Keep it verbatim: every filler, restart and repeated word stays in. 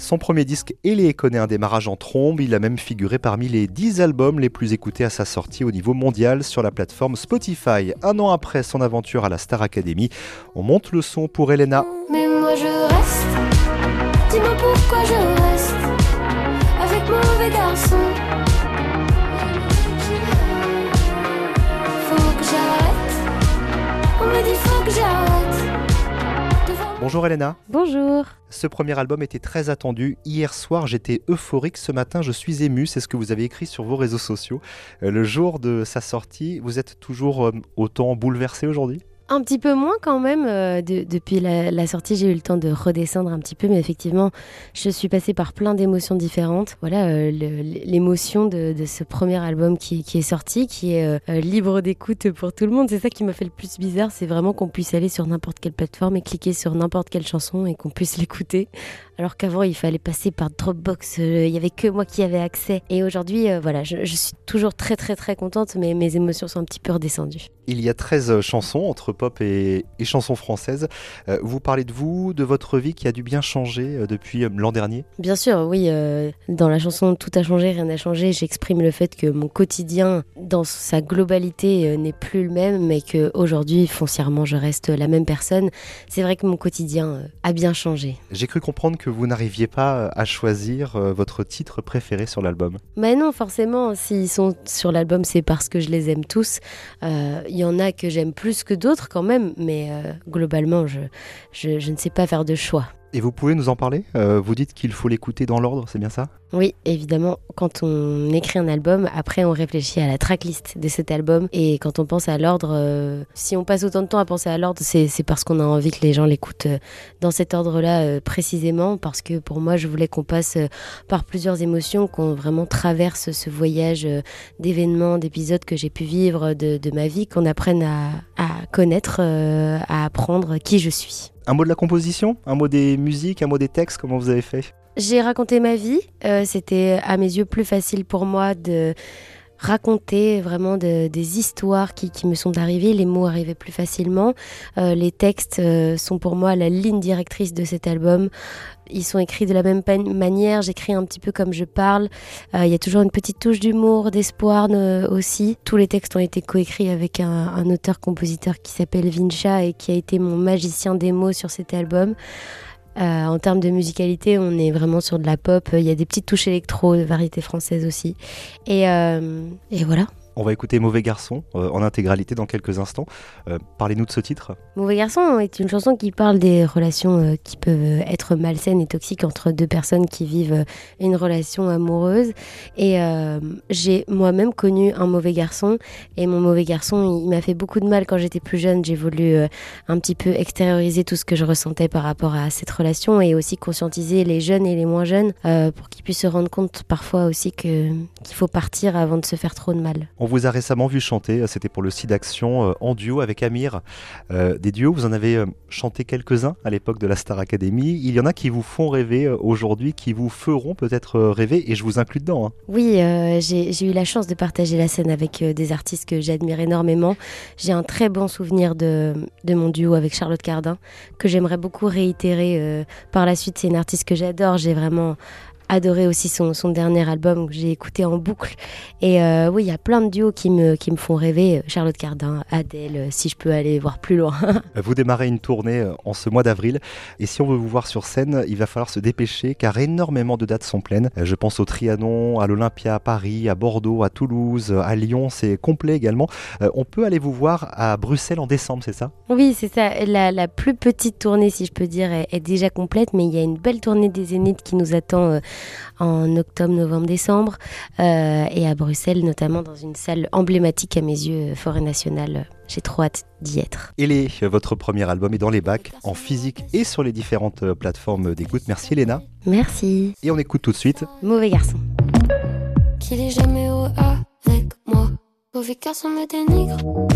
Son premier disque, Elé, connaît un démarrage en trombe. Il a même figuré parmi les dix albums les plus écoutés à sa sortie au niveau mondial sur la plateforme Spotify. Un an après son aventure à la Star Academy, on monte le son pour Elena. Mais moi je reste, dis-moi pourquoi je reste avec mauvais garçon. Faut que j'arrête, on me dit faut que j'arrête. Bonjour Elena. Bonjour. Ce premier album était très attendu. Hier soir, j'étais euphorique. Ce matin, je suis ému. C'est ce que vous avez écrit sur vos réseaux sociaux. Euh, le jour de sa sortie, vous êtes toujours euh, autant bouleversé aujourd'hui ? Un petit peu moins quand même. Euh, de, depuis la, la sortie, j'ai eu le temps de redescendre un petit peu, mais effectivement, je suis passée par plein d'émotions différentes. Voilà, euh, le, l'émotion de, de ce premier album qui, qui est sorti, qui est euh, libre d'écoute pour tout le monde. C'est ça qui m'a fait le plus bizarre, c'est vraiment qu'on puisse aller sur n'importe quelle plateforme et cliquer sur n'importe quelle chanson et qu'on puisse l'écouter. Alors qu'avant, il fallait passer par Dropbox, euh, il y avait que moi qui avais accès. Et aujourd'hui, euh, voilà, je, je suis toujours très très très contente, mais mes émotions sont un petit peu redescendues. Il y a treize chansons entre pop et, et chansons françaises. Euh, vous parlez de vous, de votre vie qui a dû bien changer euh, depuis euh, l'an dernier ? Bien sûr, oui. Euh, dans la chanson Tout a changé, rien n'a changé, j'exprime le fait que mon quotidien, dans sa globalité, euh, n'est plus le même, mais qu'aujourd'hui, foncièrement, je reste la même personne. C'est vrai que mon quotidien euh, a bien changé. J'ai cru comprendre que vous n'arriviez pas à choisir euh, votre titre préféré sur l'album. Mais non, forcément, s'ils sont sur l'album, c'est parce que je les aime tous. Il euh, y en a que j'aime plus que d'autres quand même, mais euh, globalement, je, je, je ne sais pas faire de choix. Et vous pouvez nous en parler ? euh, Vous dites qu'il faut l'écouter dans l'ordre, c'est bien ça ? Oui, évidemment, quand on écrit un album, après on réfléchit à la tracklist de cet album. Et quand on pense à l'ordre, euh, si on passe autant de temps à penser à l'ordre, c'est, c'est parce qu'on a envie que les gens l'écoutent euh, dans cet ordre-là euh, précisément. Parce que pour moi, je voulais qu'on passe euh, par plusieurs émotions, qu'on vraiment traverse ce voyage euh, d'événements, d'épisodes que j'ai pu vivre de, de ma vie, qu'on apprenne à, à connaître, euh, à apprendre qui je suis. Un mot de la composition ? Un mot des musiques ? Un mot des textes ? Comment vous avez fait ? J'ai raconté ma vie. Euh, c'était à mes yeux plus facile pour moi de raconter vraiment de, des histoires qui, qui me sont arrivées. Les mots arrivaient plus facilement. Euh, les textes euh, sont pour moi la ligne directrice de cet album. Ils sont écrits de la même pan- manière. J'écris un petit peu comme je parle. Il euh, y a toujours une petite touche d'humour, d'espoir euh, aussi. Tous les textes ont été coécrits avec un, un auteur-compositeur qui s'appelle Vincha et qui a été mon magicien des mots sur cet album. Euh, en termes de musicalité, on est vraiment sur de la pop. Il y a des petites touches électro, de variété française aussi. Et, euh, et voilà. On va écouter Mauvais Garçon euh, en intégralité dans quelques instants. Euh, parlez-nous de ce titre. Mauvais Garçon est une chanson qui parle des relations euh, qui peuvent être malsaines et toxiques entre deux personnes qui vivent euh, une relation amoureuse. Et euh, j'ai moi-même connu un mauvais garçon. Et mon mauvais garçon, il, il m'a fait beaucoup de mal quand j'étais plus jeune. J'ai voulu euh, un petit peu extérioriser tout ce que je ressentais par rapport à cette relation et aussi conscientiser les jeunes et les moins jeunes euh, pour qu'ils puissent se rendre compte parfois aussi que, qu'il faut partir avant de se faire trop de mal. On vous a récemment vu chanter, c'était pour le site d'Action euh, en duo avec Amir. Euh, des duos, vous en avez euh, chanté quelques-uns à l'époque de la Star Academy. Il y en a qui vous font rêver euh, aujourd'hui, qui vous feront peut-être euh, rêver, et je vous inclus dedans. Hein. Oui, euh, j'ai, j'ai eu la chance de partager la scène avec euh, des artistes que j'admire énormément. J'ai un très bon souvenir de, de mon duo avec Charlotte Cardin, que j'aimerais beaucoup réitérer euh, par la suite. C'est une artiste que j'adore, j'ai vraiment adoré aussi son, son dernier album que j'ai écouté en boucle. Et euh, oui, il y a plein de duos qui me, qui me font rêver. Charlotte Cardin, Adèle, si je peux aller voir plus loin. Vous démarrez une tournée en ce mois d'avril. Et si on veut vous voir sur scène, il va falloir se dépêcher car énormément de dates sont pleines. Je pense au Trianon, à l'Olympia à Paris, à Bordeaux, à Toulouse, à Lyon. C'est complet également. On peut aller vous voir à Bruxelles en décembre, c'est ça ? Oui, c'est ça. La, la plus petite tournée, si je peux dire, est, est déjà complète. Mais il y a une belle tournée des Zéniths qui nous attend euh, en octobre, novembre, décembre, euh, et à Bruxelles, notamment dans une salle emblématique à mes yeux, Forêt Nationale. J'ai trop hâte d'y être. Elé, votre premier album est dans les bacs, en physique et sur les différentes plateformes d'écoute. Merci Elena. Merci. Et on écoute tout de suite Mauvais Garçon. Qu'il est jamais heureux avec moi. Mauvais garçon me dénigre.